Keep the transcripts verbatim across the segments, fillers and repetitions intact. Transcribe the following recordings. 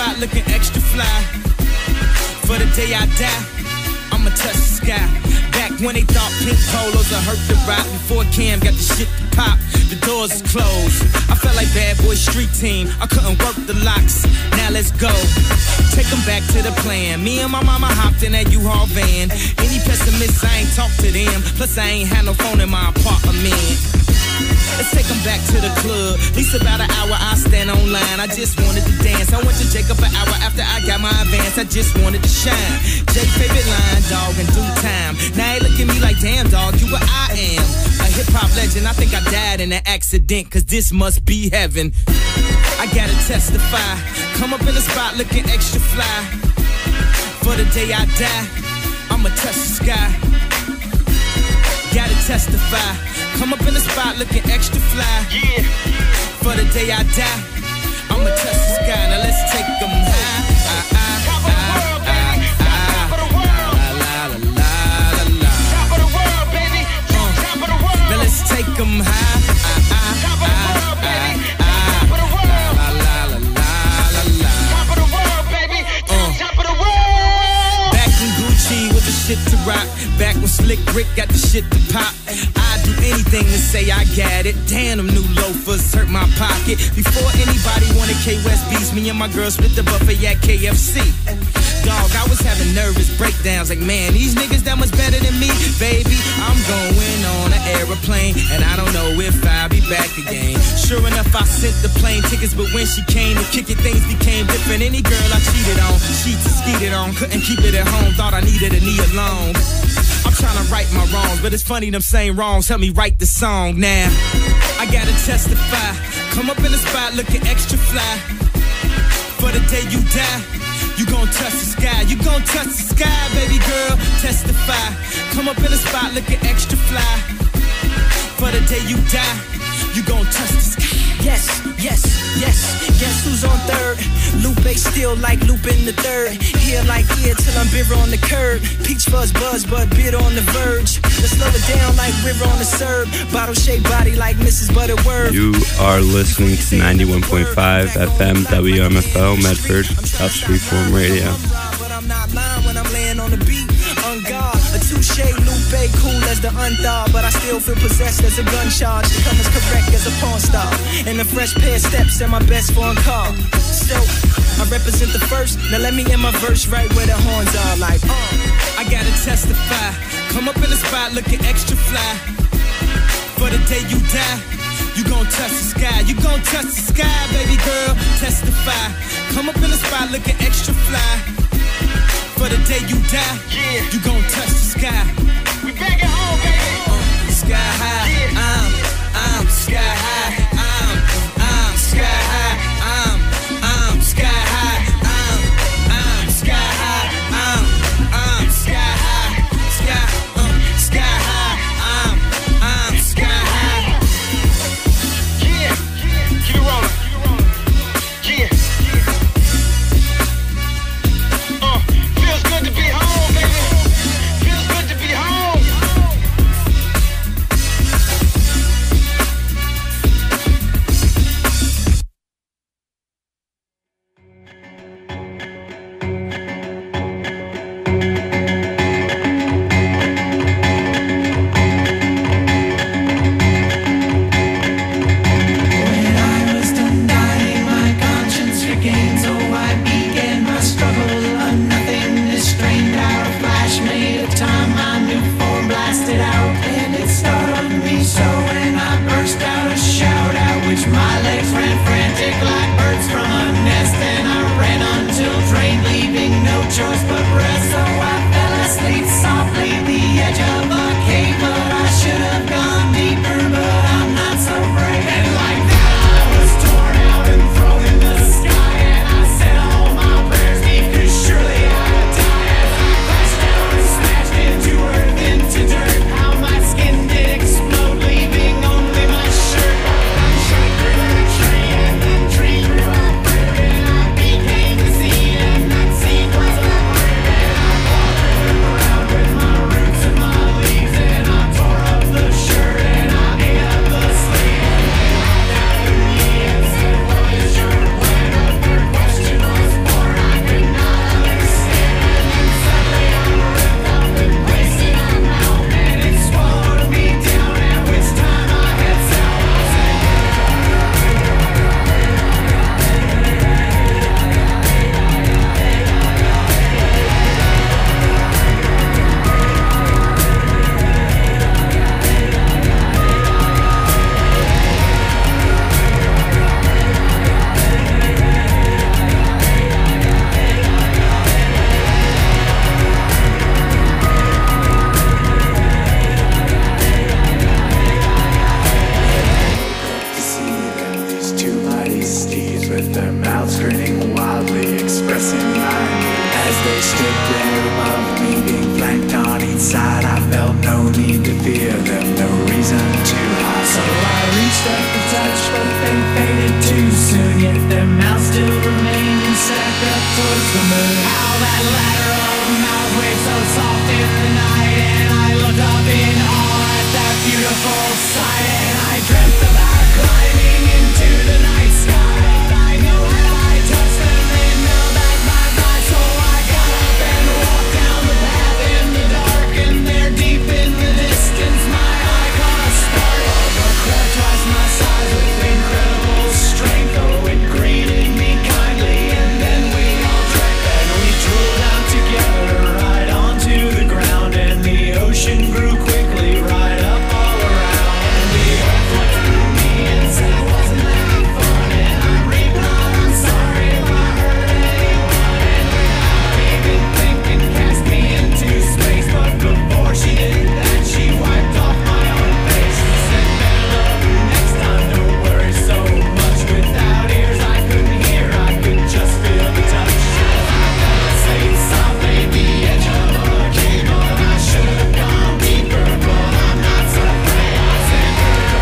spot looking extra fly. For the day I die, I'ma touch the sky. Back when they thought pink polos would hurt the rock. Before Cam got the shit to pop, the doors is closed. I felt like Bad Boy Street Team, I couldn't work the locks. Now let's go, take them back to the plan. Me and my mama hopped in that U-Haul van. Any pessimists, I ain't talk to them. Plus I ain't had no phone in my apartment. Let's take them back to the club. At least about an hour I stand online. I just wanted to dance. I went to Jacob an hour after I got my advance. I just wanted to shine. Jake favorite line, dog, in due time. Now they look at me like, damn, dog, you what I am. A hip-hop legend. I think I died in an accident, cause this must be heaven. I gotta testify. Come up in the spot looking extra fly. For the day I die, I'ma touch the sky. Gotta testify. Come up in the spot looking extra fly. Yeah. For the day I die, I'ma touch the sky. Now let's take them high. Ah, ah, Top of the world, baby. Top of the world. La, la, la, la, la. Top of the world, baby. Top of the world. Now let's take them high. Ah, ah, Top of the world, baby. ah, Top of the world. la, la, la, la, la. Top of the world, baby. Top of the world. Back in Gucci with the shit to rock. Back when Slick Rick got the shit to pop. I'd do anything to say I got it. Damn, them new loafers hurt my pocket. Before anybody wanted K-West beats, me and my girl split the buffet at K F C. Dog, I was having nervous breakdowns like, man, these niggas that much better than me. Baby, I'm going on an aeroplane, and I don't know if I'll be back again. Sure enough, I sent the plane tickets, but when she came to kick it, things became different. Any girl I cheated on, sheets and skeeted on, couldn't keep it at home, thought I needed a knee alone. I'm trying to right my wrongs, but it's funny them same wrongs help me write the song now. I gotta testify. Come up in the spot looking extra fly. For the day you die, you gon' touch the sky. You gon' touch the sky, baby girl. Testify. Come up in the spot looking extra fly. For the day you die, you gon' touch the sky. Yes, yes, yes. Guess who's on third? Lupe still like Lupin the third. Here like here till I'm bitter on the curb. Peach fuzz buzz, but bitter on the verge. Let's slow it down like river on the serve. Bottle shaped body like Missus Butterworth. You are listening to ninety-one point five F M W M F L Medford, South Freeform Radio. But I'm not lying when I'm laying on the beat. On guard, a touche, Lupe, cool as the unthawed. But I still feel possessed as a gun charge. To come as correct as a porn star. And a fresh pair of steps and my best foreign car. So, I represent the first. Now let me end my verse right where the horns are. Like, uh. I gotta testify. Come up in the spot looking extra fly. For the day you die, you gon' touch the sky. You gon' touch the sky, baby girl. Testify. Come up in the spot looking extra fly. For the day you die, Yeah. you gon' touch the sky. We back at home, baby. Uh, sky high, Yeah. I'm, I'm sky high. I'm, I'm sky high. I'm, I'm sky high. I'm, I'm sky high. I'm, I'm sky high. Sky, uh, sky high. I'm, I'm sky high. Yeah. Keep it rolling. Yeah. Uh, feels good to be home, baby. Feels good to be home. passing by. As they stood there above me, being flanked on each side, I felt no need to fear them, no reason to hide. So I reached up to touch, but they faded too soon. Yet their mouths still remained and stacked up towards the moon. How that ladder of mouth waved so soft in the night, and I looked up in awe at that beautiful sight, and I dreamt about climbing into the night sky. I know how I touched them, they melt back my thighs, so I got up and walked down the path in the dark, and there deep in the distance my eye caught a spark of a crab twice my size with incredible strength. Oh, it greeted me kindly, and then we all drank, and we drooled down together right onto the ground, and the ocean grew quickly right up all around, and the earth looked through me and said, wasn't that fun? And I'm replied, I'm sorry if I hurt anyone, and without even thinking cast me into space. But before she did that, she wiped off my own face. She said, better love you next time, don't worry so much. Without ears I couldn't hear, I could just feel the touch. I felt safe, soft, at the edge of a cave, but I should have gone deeper, but I'm not so afraid. I said,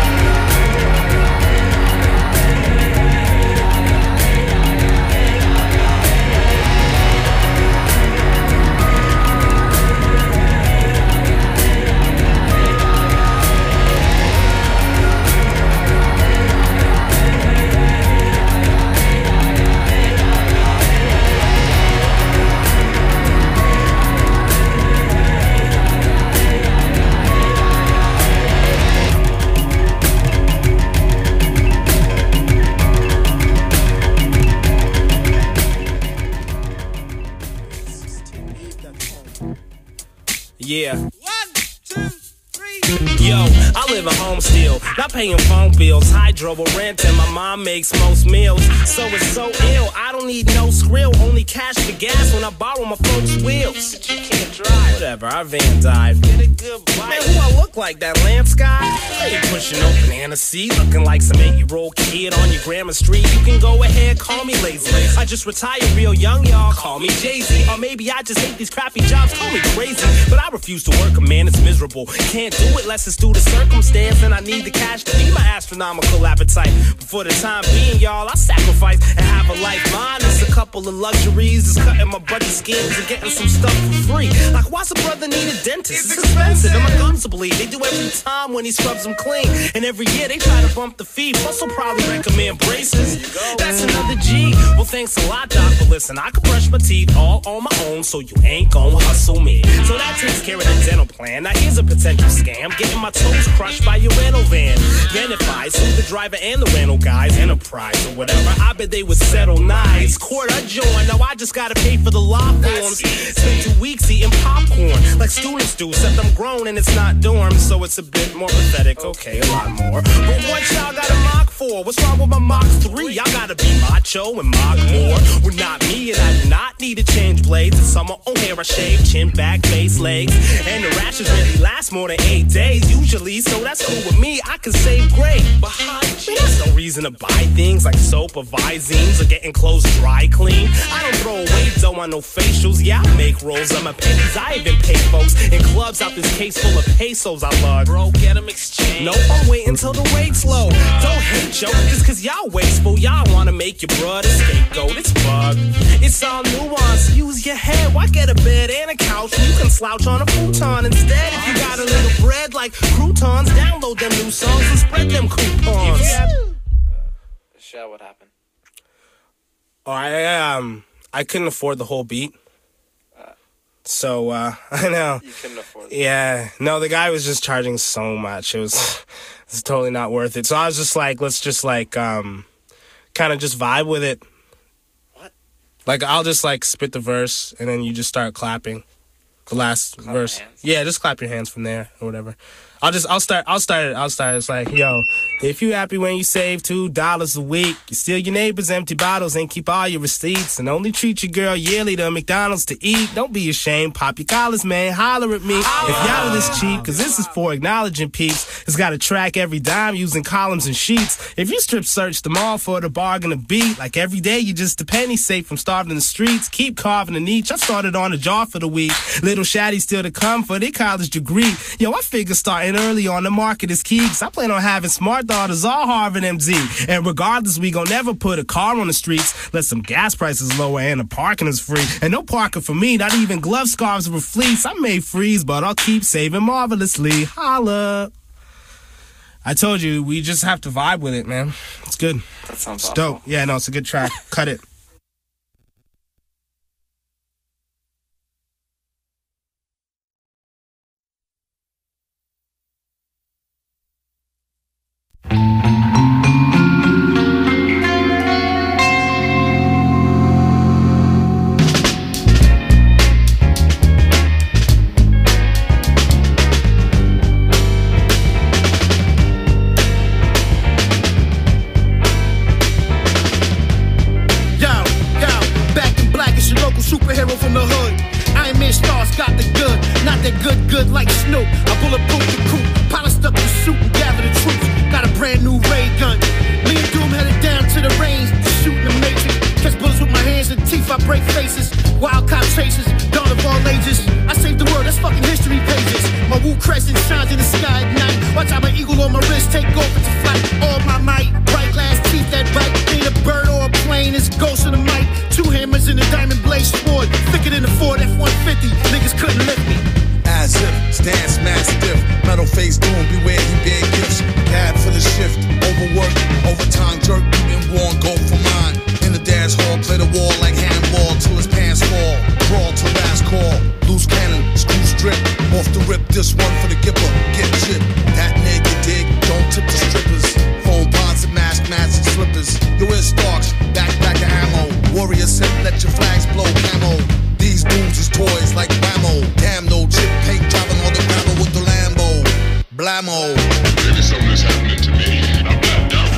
Yeah. One, two, three. Yo, I live at home still, not paying phone bills, hydro or rent, and my mom makes most meals. So it's so ill, I don't need no skrill, only cash for gas when I borrow my folks' wheels. But you can't drive. Whatever, our van died. Get a good bite. Man, who I look like, that Lance guy? I ain't pushing no banana seat, looking like some eight-year-old kid on your grandma's street. You can go ahead, call me lazy. I just retired real young, y'all, call me Jay-Z. Or maybe I just hate these crappy jobs, call me crazy. But I refuse to work, man, it's miserable. Can't do it unless it's due to circumstance, and I need the cash to feed my astronomical appetite. But for the time being, y'all, I sacrifice and have a life. Mine is a couple of luxuries, is cutting my budget schemes and getting some stuff for free. Like, why's a brother need a dentist? It's expensive, and my gums will bleed. They do every time when he scrubs them clean, and every year they try to bump the fee. Plus, they'll probably recommend braces. That's another G. Well, thanks a lot, doc, but listen, I can brush my teeth all on my own, so you ain't gon' hustle me. So that takes care of the dental plan. Now here's a potential scam, getting my toes crushed by your rental van. Then if I sue the driver and the rental guys, enterprise or whatever, I bet they would settle nice. Court adjourned, now I just gotta pay for the law forms. Spent two weeks eating popcorn like students do, except I'm grown and it's not dorm, so it's a bit more pathetic. Okay, a lot more. But what y'all got a mock for? What's wrong with my Mach three? Y'all gotta be macho and mock more. Well, not me, and I do not need to change blades. In summer, oh, hair I shave, chin, back, face, legs, and the rashes really last more than eight days usually, so that's cool with me. I can save great, but hygiene, there's no reason to buy things like soap or Visines or getting clothes dry clean. I don't throw away dough on no facials. Yeah, I make rolls on my pennies. I even pay folks in clubs out this case full of pesos I lug. Bro, get them exchanged. Nope, I'm waiting till the weight's low. Don't hate, yo, just cause y'all wasteful. Y'all wanna make your brother scapegoat. It's bug. It's all nuance. Use your head. Why get a bed and a couch when you can slouch on a futon instead? If you got a little bread like croutons, download them new songs and spread them coupons. Shell, what happened? Oh, I um, I couldn't afford the whole beat. Uh, so uh, I know. You couldn't afford it. Yeah, no, the guy was just charging so much. It was, it was totally not worth it. So I was just like, let's just like um, kind of just vibe with it. What? Like I'll just like spit the verse and then you just start clapping. The last Clap verse. hands. Yeah, just clap your hands from there or whatever. I'll just, I'll start, I'll start it, I'll start it. It's like, yo, if you happy when you save two dollars a week, you steal your neighbor's empty bottles and keep all your receipts, and only treat your girl yearly to McDonald's to eat. Don't be ashamed, pop your collars, man, holler at me. If y'all are this cheap, cause this is for acknowledging peeps. It's gotta track every dime using columns and sheets. If you strip search them all for the bargain of beat, like every day you just a penny safe from starving in the streets. Keep carving a niche. I started on a jar for the week. Little shaddies still to come for their college degree. Yo, I figure starting early on the market is key, cause I plan on having smart daughters all Harvard M D. And regardless, we gon' never put a car on the streets. Let some gas prices lower and the parking is free. And no parking for me, not even glove scarves or fleece. I may freeze, but I'll keep saving marvelously. Holla. I told you, we just have to vibe with it, man. It's good. That sounds it's awful. dope. Yeah, no, it's a good track. Cut it. Superhero from the hood. Iron Man stars got the good, not that good, good like Snoop. I bulletproof the coupe, polished up the suit and gather the troops. Got a brand new ray gun. Me and Doom headed down to the range to shoot in the matrix. Catch bullets with my hands and teeth, I break faces. Wild cop chases, dawn of all ages. I saved the world, that's fucking history pages. My Wu crescent shines in the sky at night. Watch out, my eagle on my wrist, take off into flight. All my might, bright glass teeth that bite. Ain't a bird or a plane, it's ghost in the mic. Two hammers in a diamond blade sword, thicker than a Ford F one fifty. Niggas couldn't lift me. As if, stance mastiff, metal face doom, beware he bear gifts. Cab for the shift, overwork, overtime jerk, you been worn, go for mine. In the dance hall, play the wall like handball till his pants fall. Crawl to last call, loose cannon, screw strip, off the rip, this one for the gipper, get chipped. That nigga dig, don't tip the strippers. Phone bonds and mask, masks and slippers. You wear Starks, backpack of ammo. Warrior said, let your flags blow camo. These booms is toys like Whammo. Damn, no chip paint driving on the gravel with the Lambo. Blammo. Maybe something's happening to me. I'm blacked out.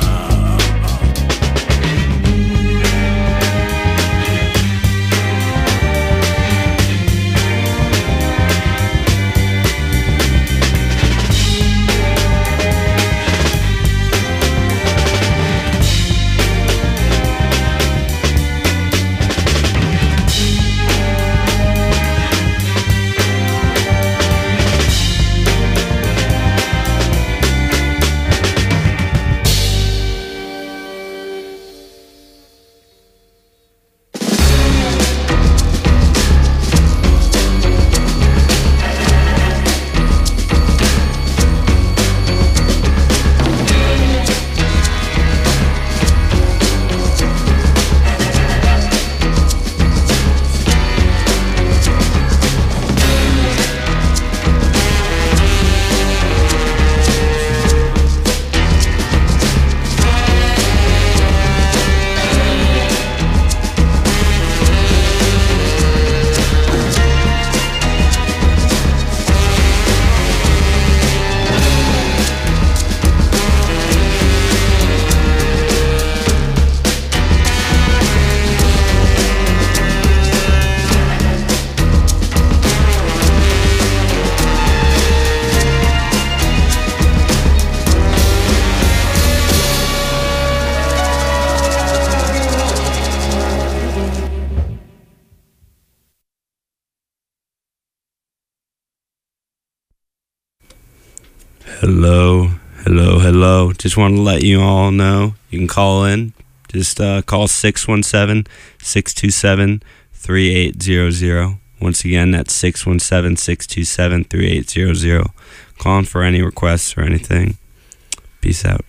Hello, hello, hello. Just want to let you all know you can call in. Just uh, call six one seven, six two seven, three eight zero zero. Once again, that's six one seven, six two seven, three eight zero zero. Calling for any requests or anything. Peace out.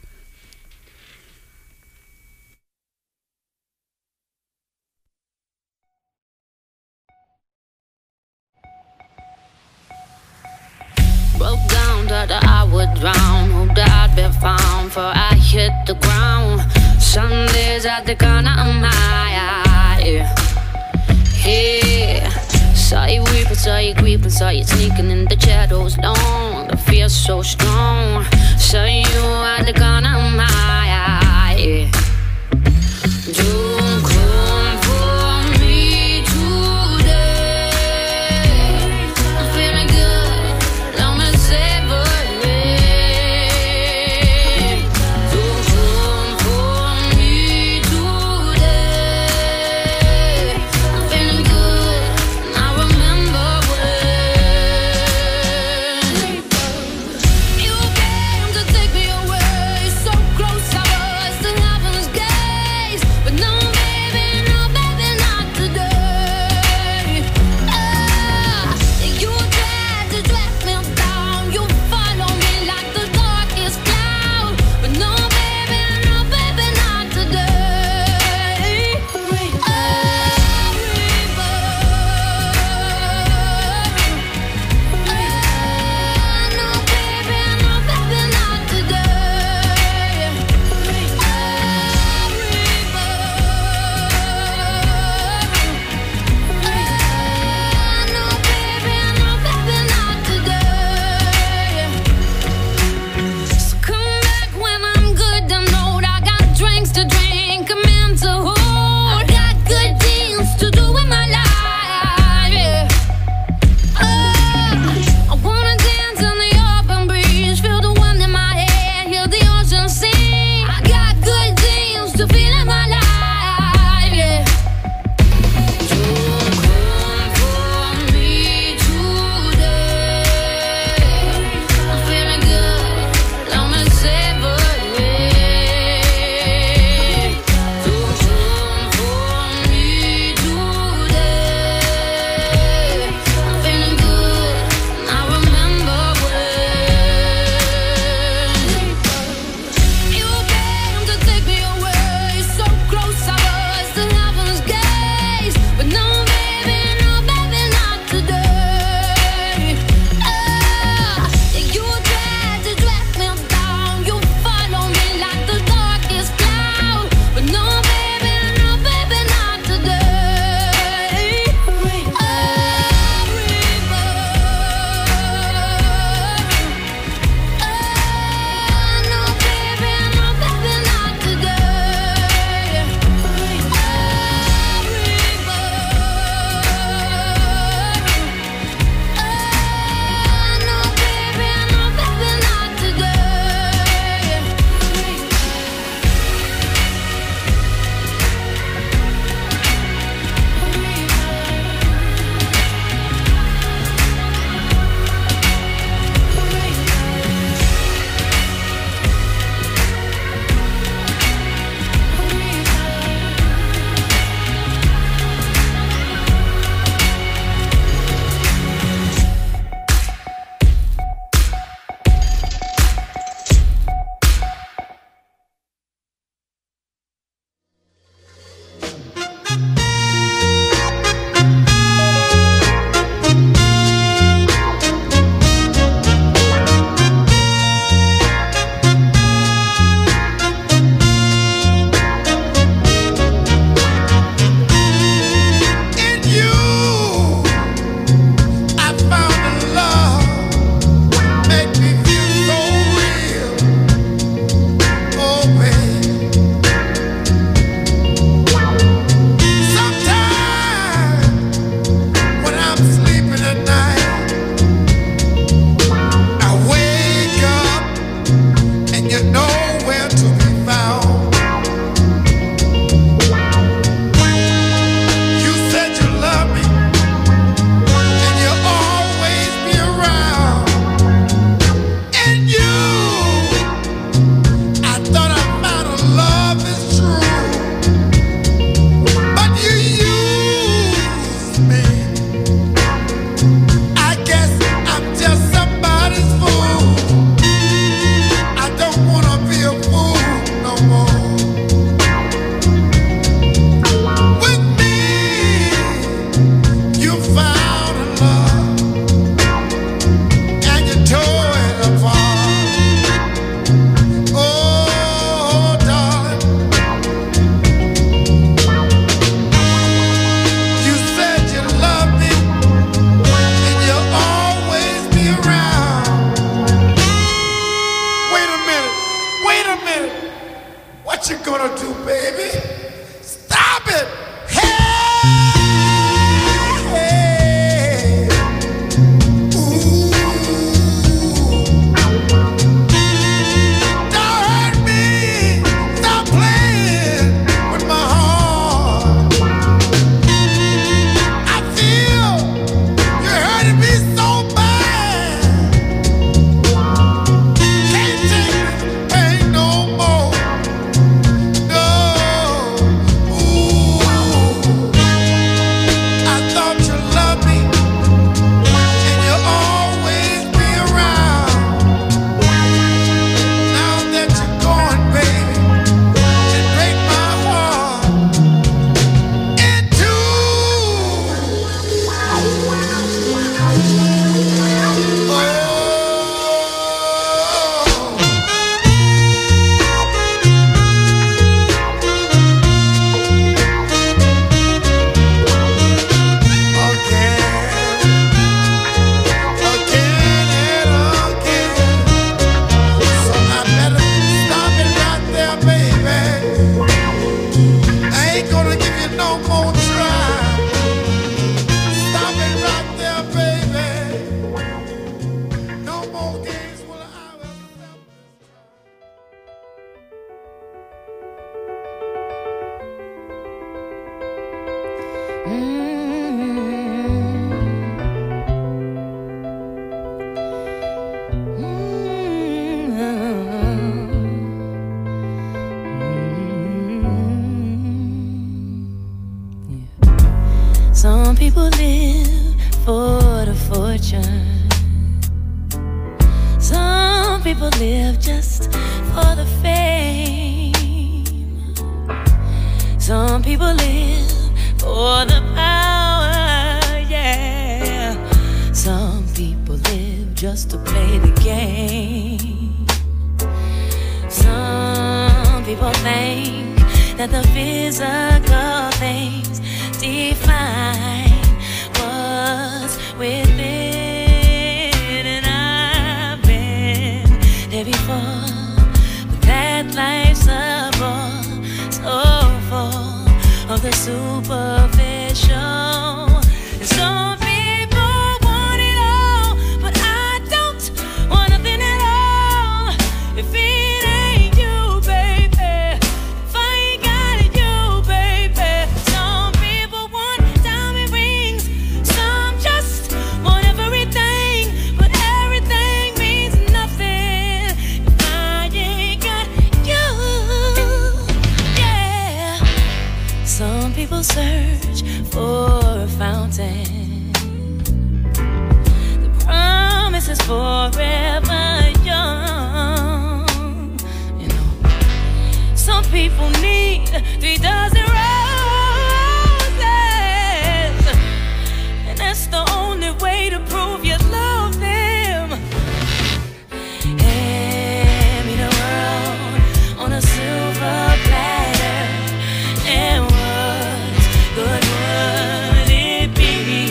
Broke down that I would drown. Hoped I'd be found for I hit the ground. Some days at the corner of my eye. Yeah, saw you weep, but saw you creeping, saw you sneaking in the shadows long. The fear so strong. Saw you at the corner of my eye. Don't come for me today. I'm feeling good, long as savory. Don't come for me today. I'm feeling good, and I remember when you came to take me away. So close I was to heaven. Some people live for the fortune. Some people live just for the fame. Some people live for the power, yeah. Some people live just to play the game. Some people think that the physical things define what's within, and I've been there before, but that life's a bore, so full of the superficial. And some people want it all, but I don't want nothing at all. If it ain't you, baby, if I ain't got it, you, baby. Some people want diamond rings, some just want everything, but everything means nothing if I ain't got you. Yeah. Some people search for a fountain. The promise is forever young. You know, some people need three dozen roses, and that's the only way to prove you love them. Hand me the world on a silver platter, and what good would it be?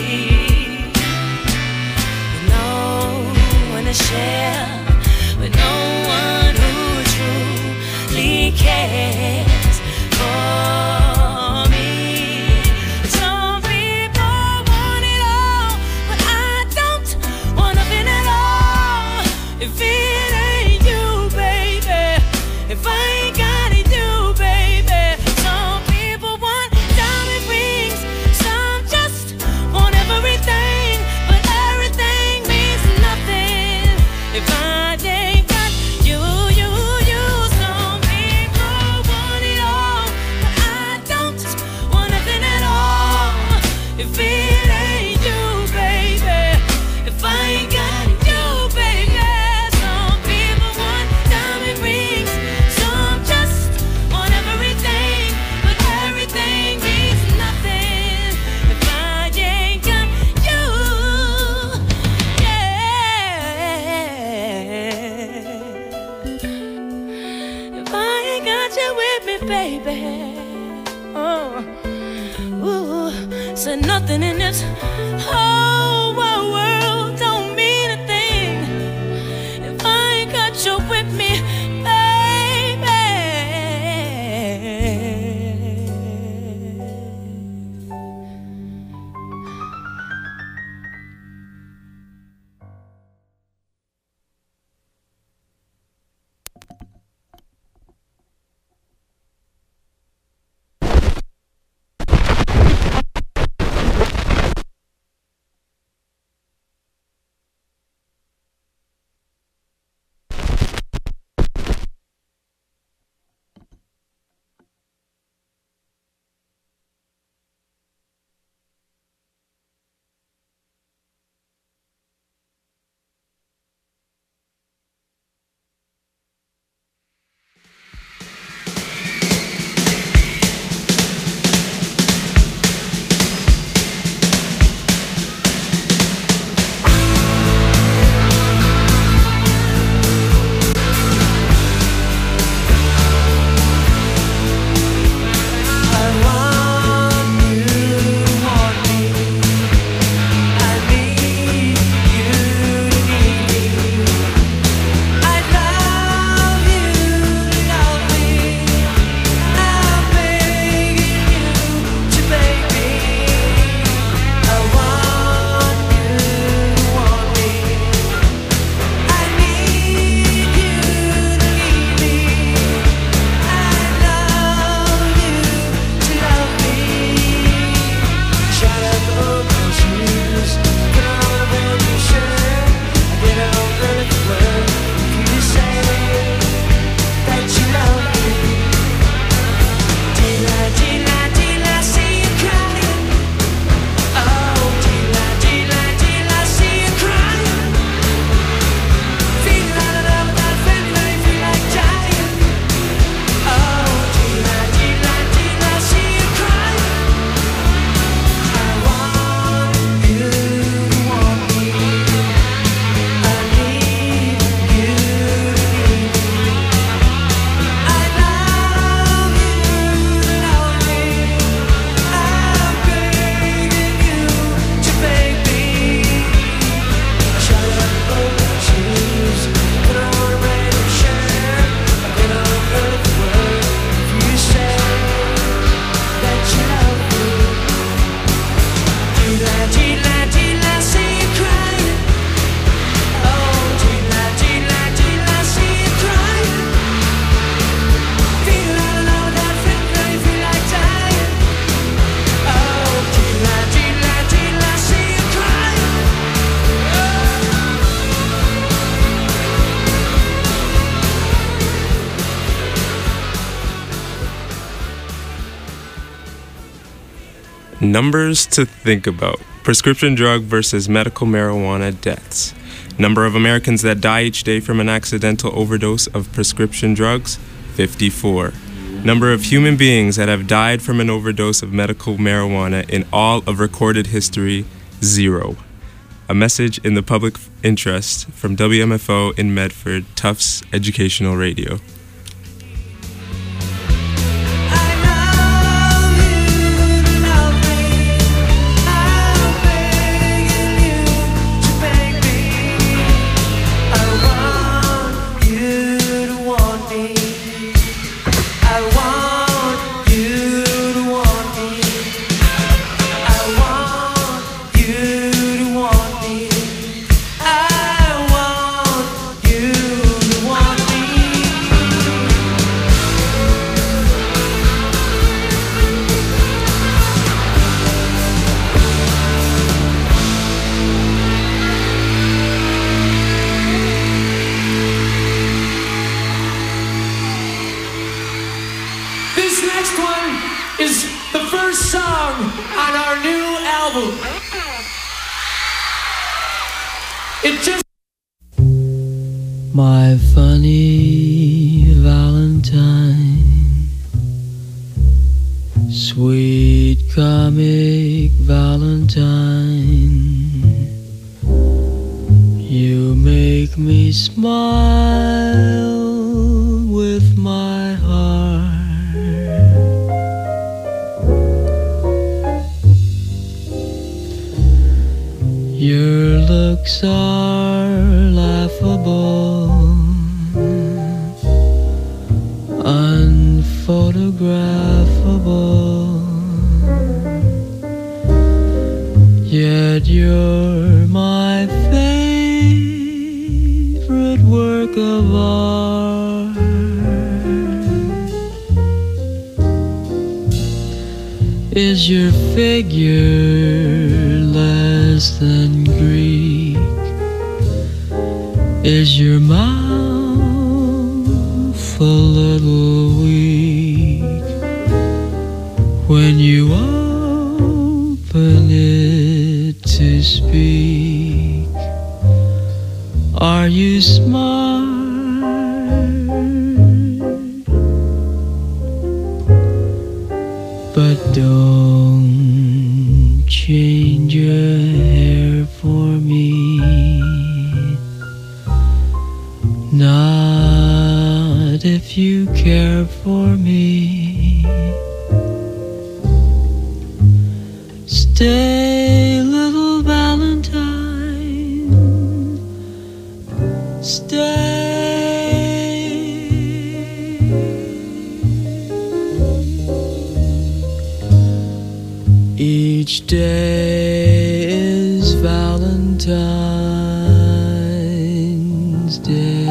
With no one to share, with no one who truly cares for me. Some people want it all, but I don't want nothing at all. If it ain't you, baby, if I ain't got it, you, baby. Some people want diamond rings, some just want everything, but everything means nothing if I ain't got you, you, you. Some people want it all, but I don't want nothing at all. If it ain't you, baby, if I ain't got it, you, baby. Some people want diamond rings, some just want everything, but everything means nothing if I ain't got you. Yeah. If I ain't got you with me, baby. Oh, ooh, said nothing in this whole wide world don't mean a thing if I ain't got you with me, baby. Numbers to think about. Prescription drug versus medical marijuana deaths. Number of Americans that die each day from an accidental overdose of prescription drugs, fifty-four. Number of human beings that have died from an overdose of medical marijuana in all of recorded history, zero. A message in the public interest from W M F O in Medford, Tufts Educational Radio. My funny Valentine, sweet comic Valentine, you make me smile with my heart. Your looks are laughable, unphotographable, yet you're my favorite work of art. Is your figure less than Greek? Is your mouth a little weak when you open it to speak? Are you smart? But don't change your hair for me, not if you care for me. Stay, little Valentine, stay. Each day is Valentine's Day.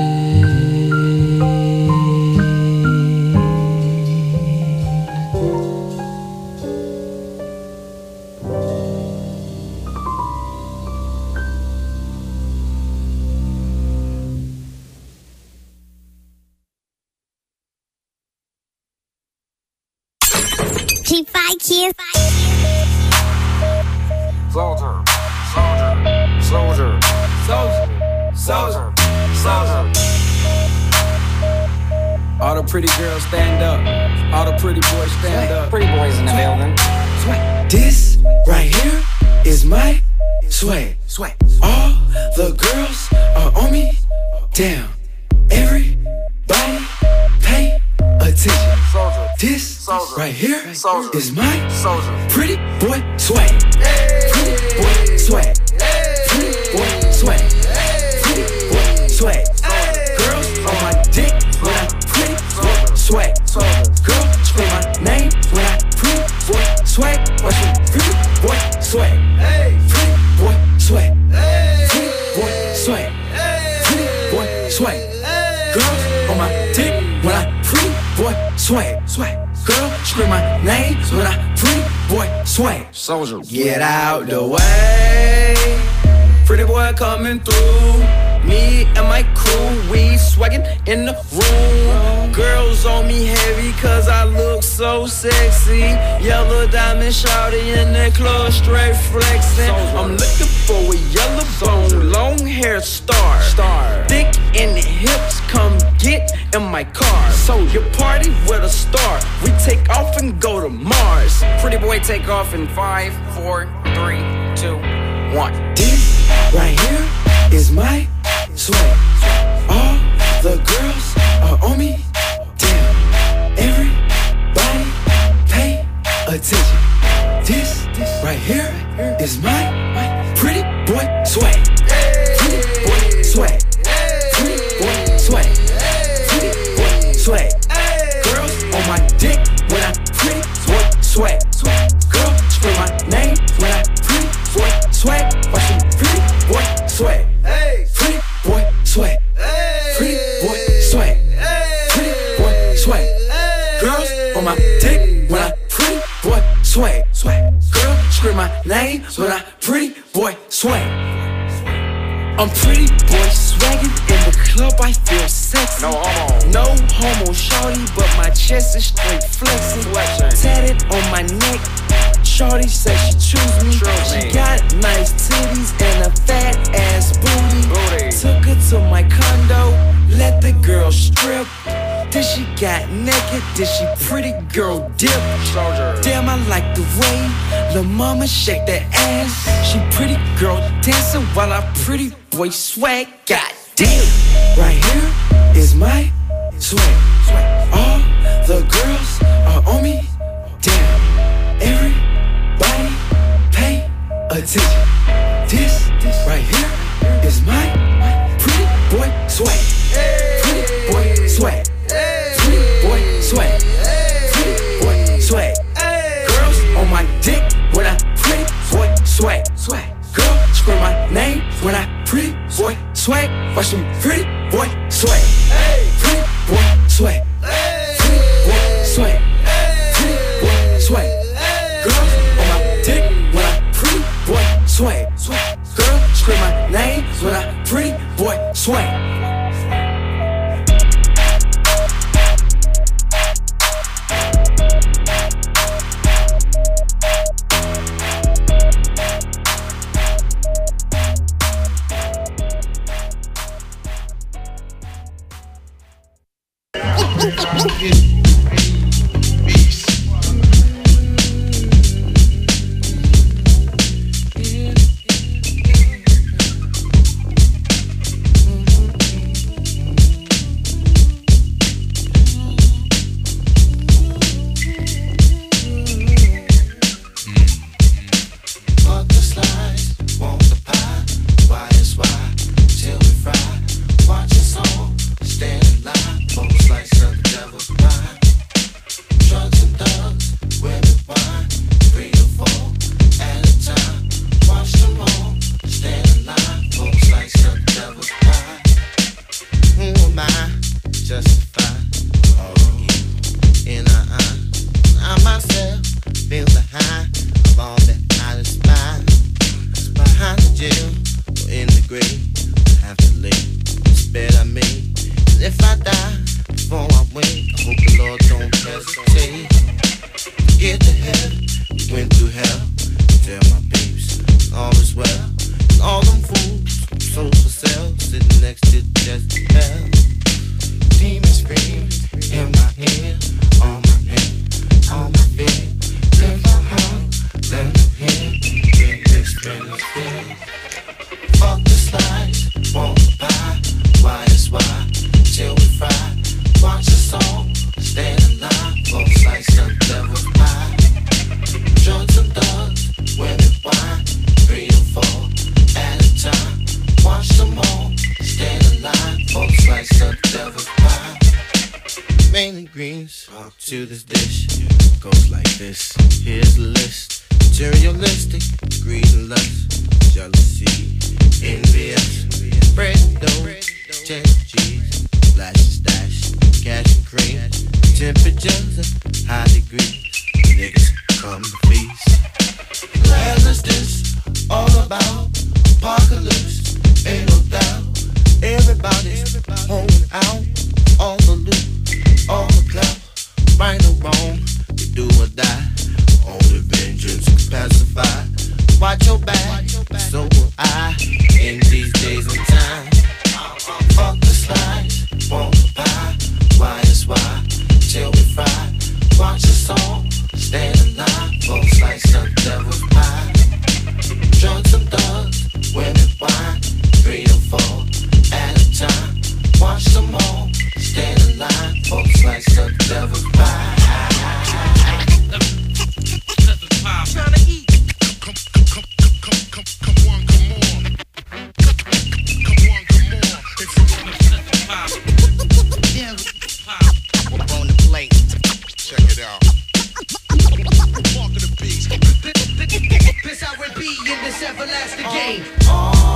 G five kids. Soldier, soldier, soldier, soldier, soldier, soldier. All the pretty girls stand up. All the pretty boys stand up. Pretty boys in the building. This right here is my swag. Swag. All the girls are on me. Damn. Everybody pay attention. Soldier. This Soldier. right here Soldier. is my Soldier. pretty boy swag. Pretty boy swag. Pretty boy swag. Pretty boy swag. Girls on my dick when I pretty boy swag. Girl scream my name when I pretty boy swag. Watch me pretty boy swag. swag, swag. Girl, scream my name when I pretty boy swag. Soldier. Get out the way. Pretty boy coming through. Me and my crew, we swaggin' in the room. Girls on me heavy cause I look so sexy. Yellow diamond shawty in the club straight flexing. I'm looking for a yellow bone, long hair star. Star. Thick in the hips, come get in my car. So you party with a star, we take off and go to Mars. Pretty boy take off in five, four, three, two, one. This right here is my swag. All the girls are on me. Damn, everybody pay attention. This right here is my, my pretty boy swag. Pretty boy swag. Pretty boy swag. Pretty boy swag. Girls on my dick when I pretty boy swag. Girl, scream my name when I pretty boy swag. Watch them pretty boy swag. Pretty boy swag. Pretty boy swag. Pretty boy swag. Girls on my dick when I pretty boy swag. Girl, scream my name when I pretty boy swag. I'm pretty boy swaggin' in the club, I feel sexy. No homo. No homo, shawty, but my chest is straight flexing. Tatted on my neck, shawty said she choose me. True she me. got nice titties and a fat ass booty. Booty. Took her to my condo, let the girl strip. Then she got naked, then she pretty girl dip. Soldier. Damn, I like the way the mama shake that ass. She pretty girl dancing while I pretty boy swag. God damn, right here is my swag. All the girls are on me. Damn, everybody pay attention. This right here is my pretty boy swag. Pretty boy swag. Pretty boy swag. Pretty boy swag. Girls on my dick when I pretty boy swag. Girl, scream my name when I pretty boy swag. Watch them pretty boy swag. Pretty boy swag. Pretty boy swag. Pretty boy swag. Girls on my dick when I pretty boy swag. Girl, scream my name when I pretty boy swag. To this dish goes like this. Here's the list: materialistic, greed and lust, jealousy, envious, bread, dough, check, cheese, flash, stash, cash and cream, temperature, back, so will I. In these days and times, fuck the slides, won't buy. Why is why? Till we fry. Watch the song, stand alive. Both slice of devil's pie. Drugs and thugs, women wine. Three or four at a time. Watch them all, stand alive. Both slice of devil's pie. Trying to eat. Come, come, come, come, come, come on, come on. Come on, come on. If you wanna set the pop. Yeah. We're on the plate. Check it out. Walk of the beast. Piss out with B in this everlasting game. Oh.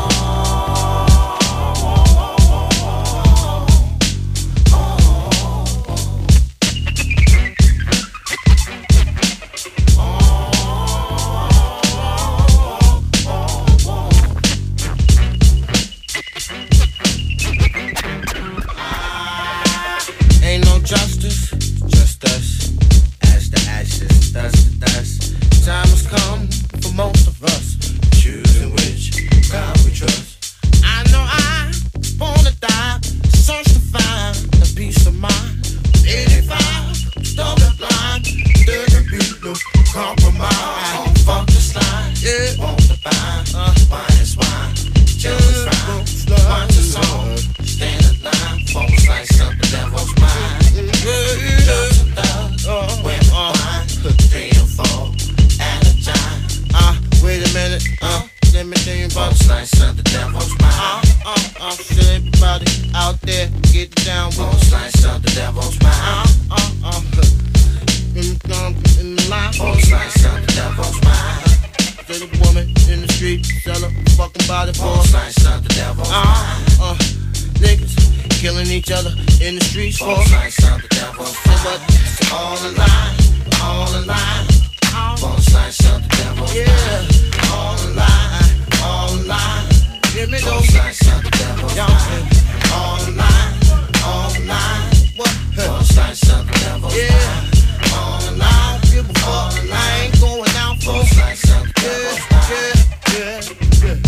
Justice, just us, ash to ashes, dust to dust. Time has come for most of us, choosing which God we trust. I know I wanna die, search to find a peace of mind. eighty-five, stubborn blind, there can be no compromise. Fuck the slide, yeah, won't the bind. Uh, wine is wine, jealous rhyme. Watch the song, stand in line, phone slice up the devil's mind. Drugs and thugs, women wine, three or four at a time. Uh, wait a minute, uh, let me tell you about the slice of the devil's mind. Uh, uh, uh, should everybody out there get down with the slice of the devil's mind? Uh, uh, uh, in, um, in the line, oh, slice of the devil's mind. To the woman in the street, sell her fucking body for a slice of the devil's mind. Uh, uh, niggas killing each other in the streets for slice of the devil's mind. But it's all a lie, all a lie. One slice of the devil, yeah. All a lie, all a lie. Give me those slice of the devil, yeah. All a lie, all a lie. What? One slice of the devil, yeah. All a lie, give a fuck. I ain't going out for slice of the devil, yeah, yeah, yeah.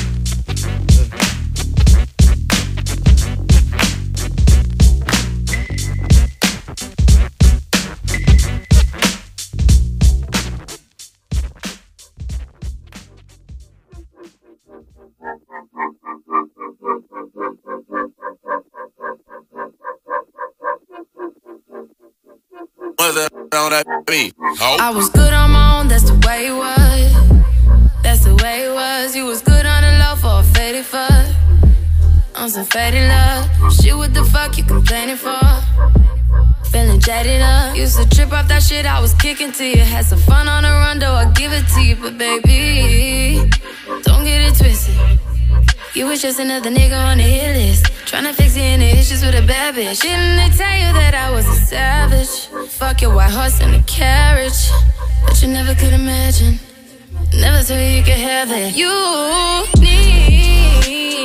I was good on my own, that's the way it was. That's the way it was. You was good on the low for a faded fuck. On some faded love. Shit, what the fuck you complaining for? Feeling jaded up. Used to trip off that shit I was kicking to you. Had some fun on the run, though I give it to you. But baby, don't get it twisted. You was just another nigga on the hit list, tryna fix any issues with a bad bitch. Didn't they tell you that I was a savage? Fuck your white horse and a carriage. But you never could imagine, never thought you could have it. You needed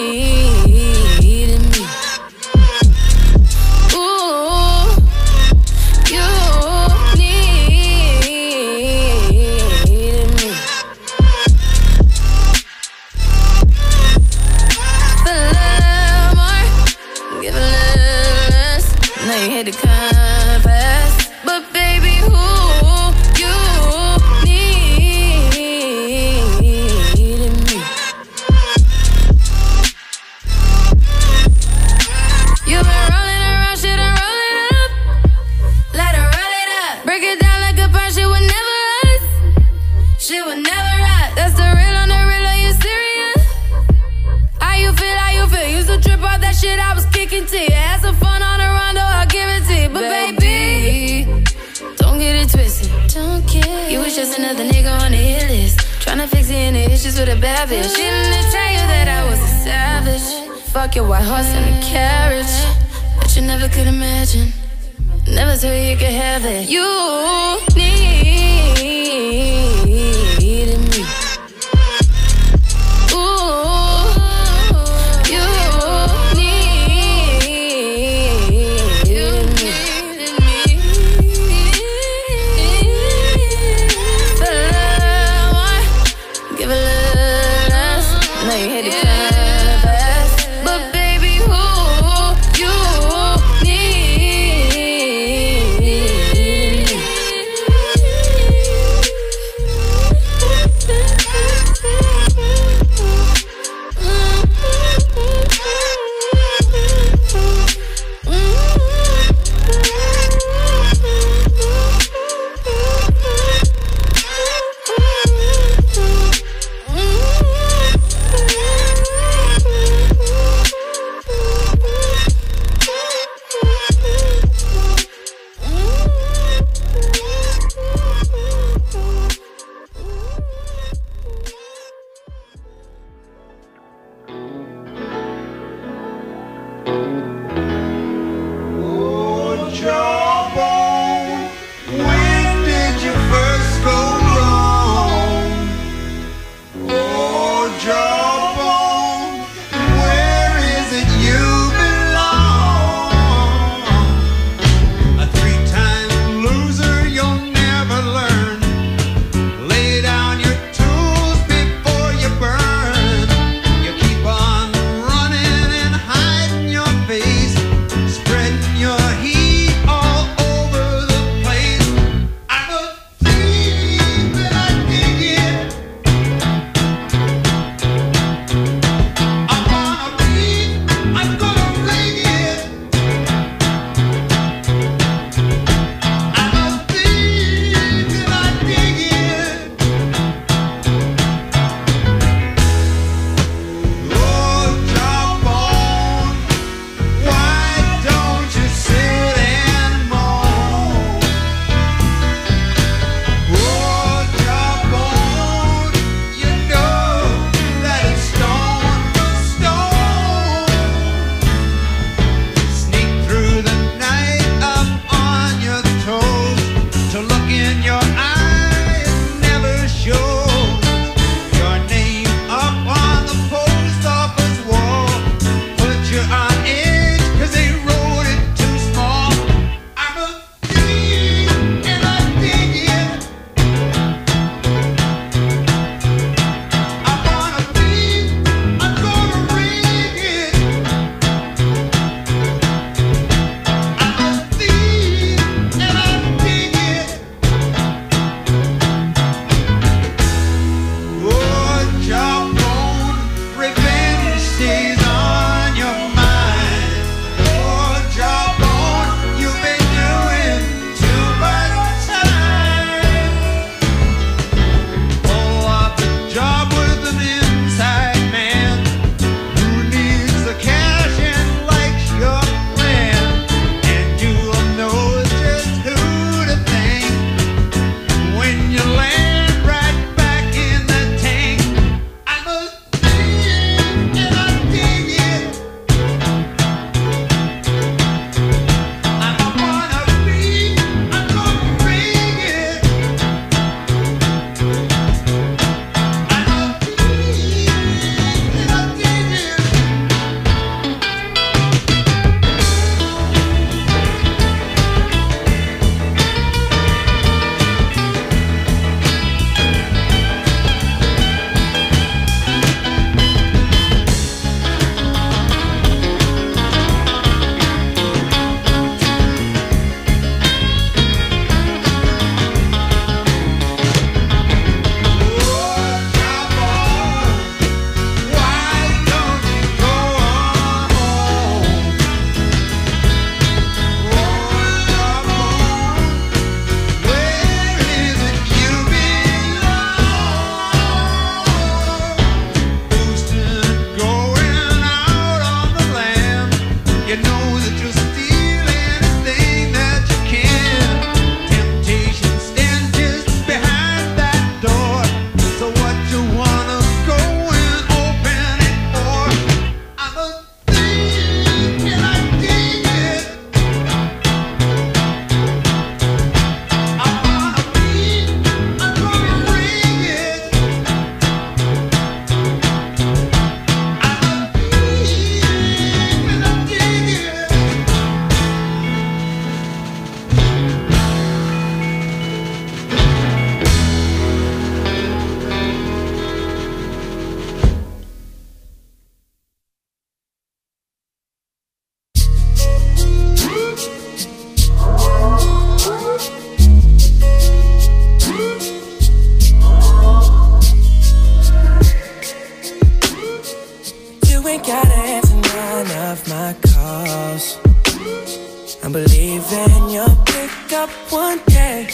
me. Ooh, you needed me. Now you hit the compass, but baby, who you needed me? You been rolling around, shit, and roll it up. Let her roll it up. Break it down like a punch, shit would never rust. Shit would never rust. That's the real on the real, are you serious? How you feel, how you feel? Used to trip off that shit I was kicking to you. Had some fun on the run, though I'll give it to you. But baby, don't get it twisted. Don't get it. You was just another nigga on the hit list, tryna fix any issues with a bad bitch. Didn't they tell you that I was a savage? Fuck your white horse and a carriage. But you never could imagine, never thought you could have it. You needed me. Ooh, you needed me. For love, give a love. Now you hit the canvas, but baby, who you need? up one day.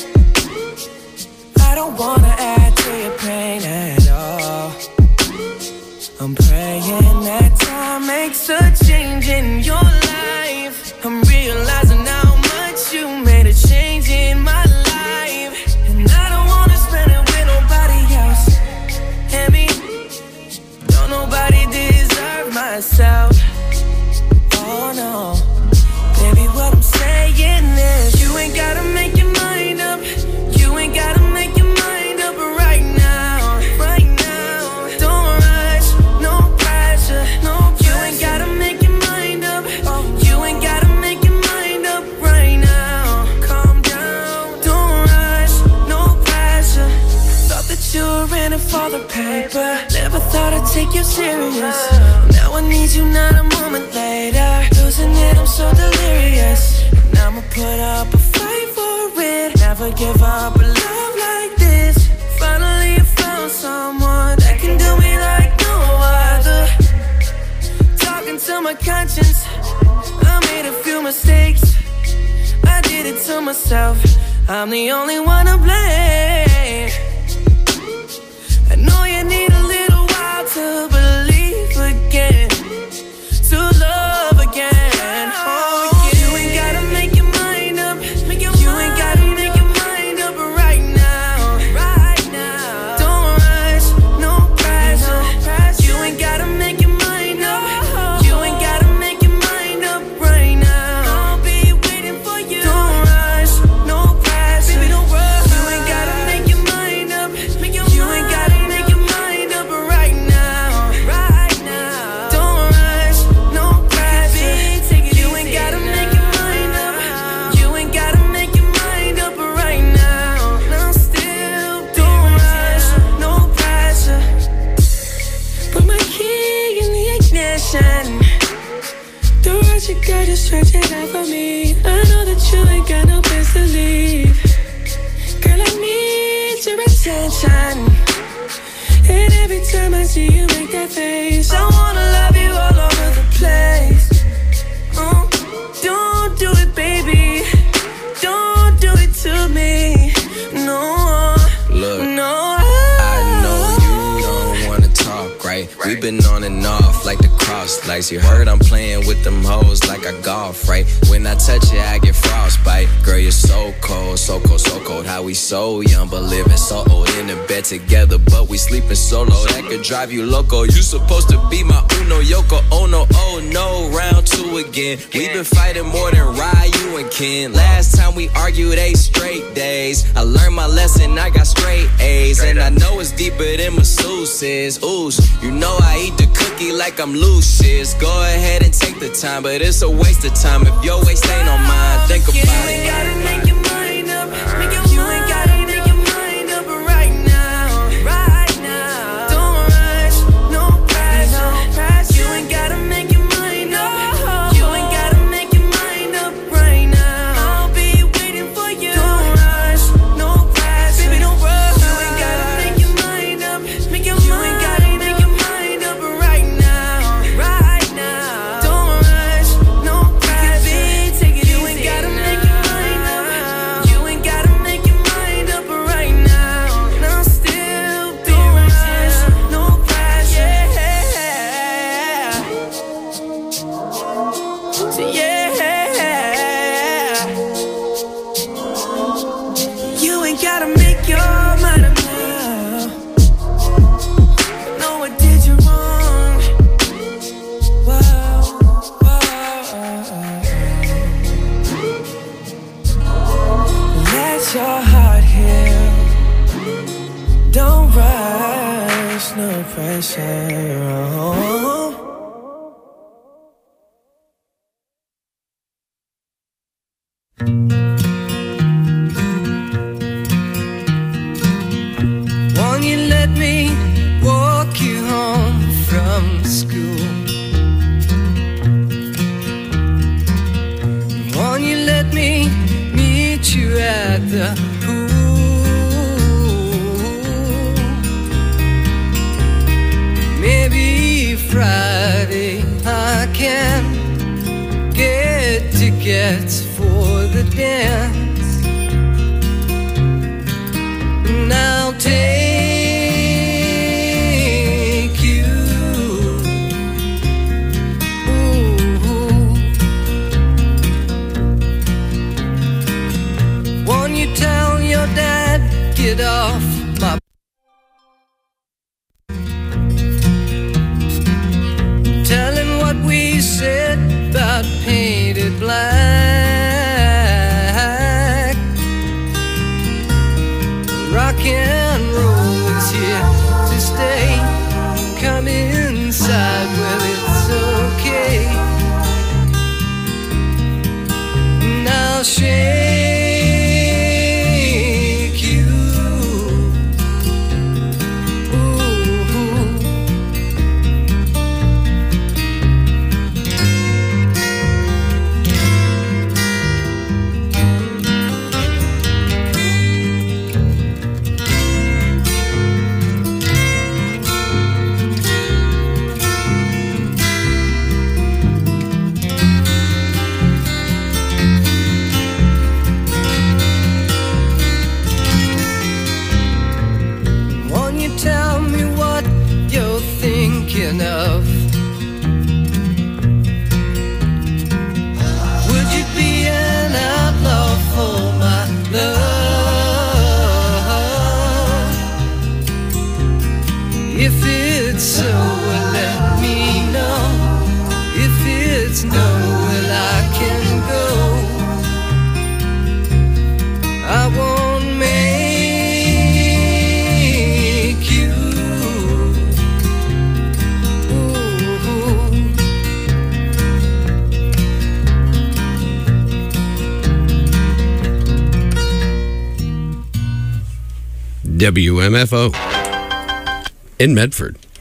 I don't wanna add to your pain at all. I'm praying that time makes a change in your life. I'm realizing how much you made a change in my life. And I don't wanna spend it with nobody else. And me, don't nobody deserve myself. Oh no, baby, what I'm saying is you ain't gotta make your mind up. You ain't gotta make your mind up right now. Right now, don't rush, no pressure, no pressure. You ain't gotta make your mind up. You ain't gotta make your mind up right now. Calm down, don't rush, no pressure. Thought that you were in it for the paper. Never thought I'd take you serious. Now I need you not a moment later. Losing it, I'm so delirious. And I'ma put up a fight for it. Never give up a love like this. Finally I found someone that can do me like no other. Talking to my conscience, I made a few mistakes. I did it to myself. I'm the only one to blame. I know you need a little while to believe again, to love again. Oh, yeah. You ain't gotta make your mind up. You ain't gotta make your mind up right now. Right now. Don't rush, no pressure. You ain't gotta make your mind up. You ain't gotta make your mind up right now. I'll be waiting for you. Don't rush, no pressure. Baby, don't rush. You ain't gotta make your mind up. You ain't gotta make your mind up right now. Right now. Don't rush, no pressure. You ain't gotta make your mind up. You ain't gotta make your mind up right now. Now still, don't rush, no pressure. Put my key in the ignition. Don't rush it, girl, just stretch it out for me. I know that you ain't got no place to leave. Girl, I need your attention. And every time I see you make that face, I wanna love you all over the place. Oh, don't do it, baby. Don't do it to me. No, Look, no. I know you don't wanna talk, right? We've been on and off like the cross lights. You heard I'm playing with them hoes like I golf, right? When I touch it, I get frostbite. Girl, you're so cold, so cold, so cold. How we so young, but living so old. In the bed together, but we sleeping solo. That could drive you loco. You supposed to be my Uno Yoko. Oh no, oh no, round two again. We've been fighting more than Ryu and Ken. Last time we argued eight straight days. I learned my lesson, I got straight A's. And I know it's deeper than masseuses. Ooh, you know I eat the cookie like I'm Lucius. Go ahead and take the time, but it's a waste of time if your waist ain't on mine. Think about You it. ain't gotta make your mind up. You ain't gotta make your mind up right now. Right now. Don't rush, no pressure. You ain't gotta make your mind up. You ain't gotta make your mind up right now. I'll be waiting for you. Don't rush, no pressure. Baby, don't rush. You ain't gotta make your mind up. You ain't gotta make your mind up right now. Right now. Don't rush, no pressure. You ain't gotta make your mind up. You ain't gotta make your mind up right now. Now still, don't rush, no pressure. Yeah. You ain't gotta make your mind up now. Know what did you wrong? Whoa, whoa. Let your heart heal. Don't rush, no pressure. Won't you let me walk you home from school? Won't you let me meet you at the pool? Maybe Friday I can get tickets for the dance. thinking of? Would you be an outlaw for my love? If it's so, well, let me know. If it's no, well, I can go. I won't make you. W M F O in Medford.